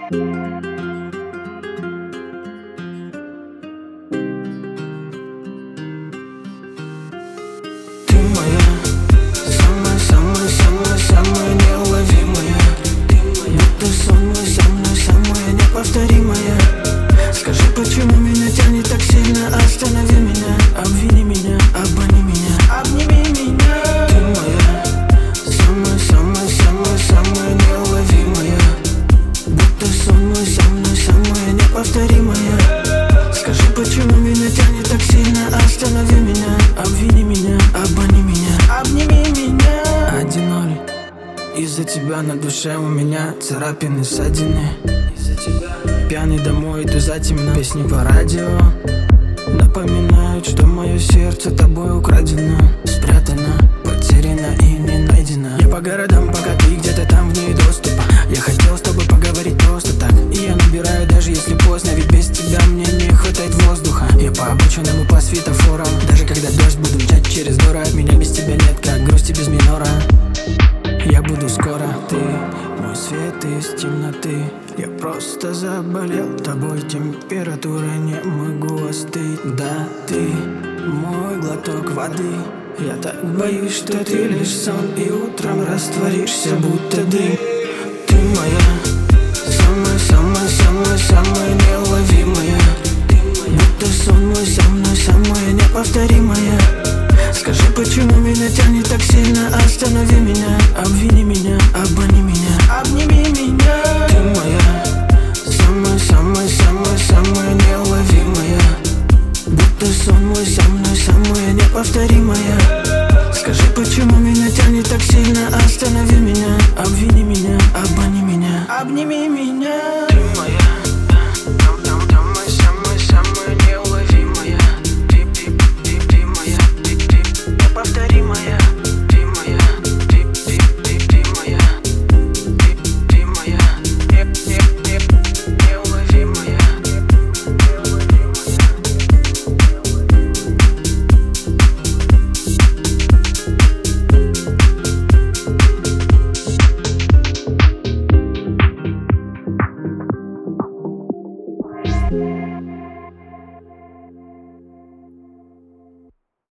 Самая неуловимая. Будто сон мой, самая неповторимая. Скажи, почему меня тянет так сильно? Останови меня, обвини меня, обмани меня, обними меня. Ты моя, самая неуловимая. Будто сон мой, самая неповторимая. Скажи, почему меня тянет так сильно? Останови меня, обвини меня, обмани меня, обними меня. 1-0. Из-за тебя на душе у меня царапины, ссадины. Из-за тебя пьяный домой, иду затемно. Песни по радио напоминают, что мое сердце тобой украдено, спрятано, потеряно и не найдено. Я по городам, пока ты где-то там вне доступа. Я хотел с тобой поговорить просто так, и я набираю, даже если поздно. Ведь без тебя мне не хватает воздуха. Я по обочинам и по светофорам. Даже когда дождь буду мчать через горы, от меня без тебя нет, как грусти без минора. Я буду скоро, ты мой свет из темноты. Я просто заболел тобой, температура, не могу остыть. Да, ты мой глоток воды. Я так боюсь, что ты лишь сон, и утром растворишься, будто дым. Ты моя, самая неуловимая. Будто сон мой, самая неповторимая. Скажи, почему меня тянет так сильно? Останови меня, обвини меня, обмани меня, обними меня. Ты моя, самая неуловимая. Будто сон мой, самая неповторимая. Скажи, почему меня тянет так сильно? Останови меня, обвини меня, обмани меня, обними меня.